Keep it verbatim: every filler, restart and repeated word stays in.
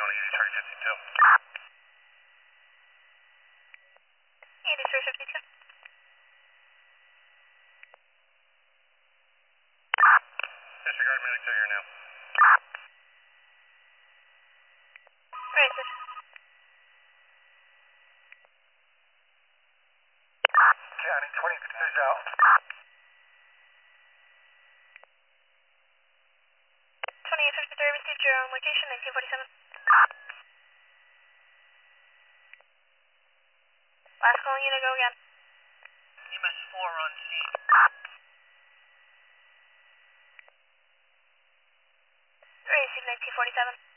on eighty three fifty-two. eighty three fifty-two. Disregard medic to here now. Right, sir. County twenty fifty-three out. twenty-eight fifty-three, received your own location, nineteen forty-seven. Last calling you to go again. E M S four on scene. Received nineteen forty-seven.